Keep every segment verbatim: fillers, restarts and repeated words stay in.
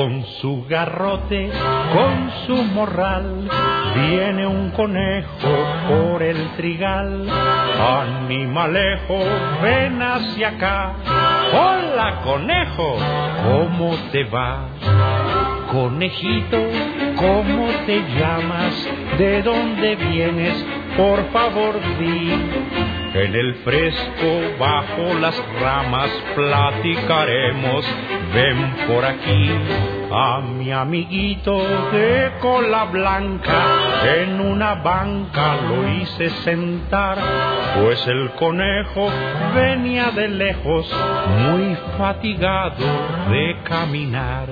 con su garrote, con su morral, viene un conejo por el trigal. Animalejo, ven hacia acá. Hola, conejo, ¿cómo te va? Conejito, ¿cómo te llamas? ¿De dónde vienes? Por favor, di. En el fresco, bajo las ramas, platicaremos. Ven por aquí. A mi amiguito de cola blanca en una banca lo hice sentar, pues el conejo venía de lejos, muy fatigado de caminar.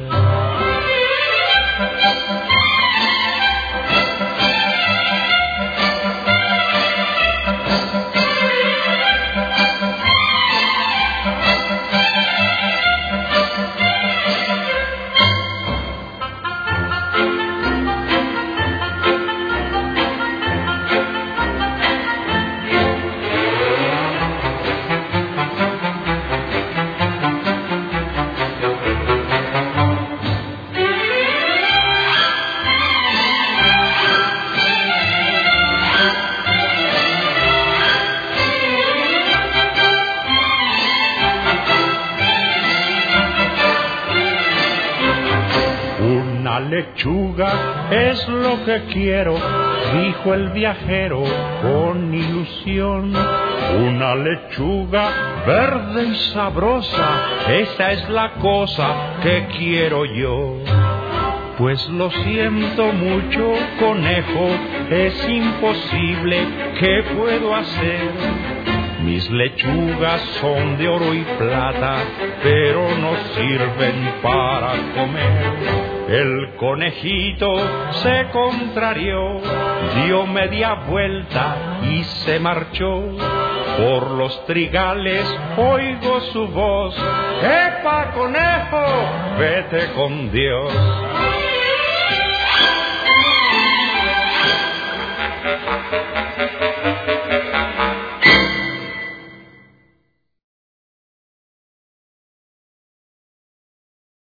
Una lechuga es lo que quiero, dijo el viajero con ilusión. Una lechuga verde y sabrosa, esa es la cosa que quiero yo. Pues lo siento mucho, conejo, es imposible, ¿qué puedo hacer? Mis lechugas son de oro y plata, pero no sirven para comer. El conejito se contrarió, dio media vuelta y se marchó. Por los trigales oigo su voz: ¡Epa, conejo, vete con Dios!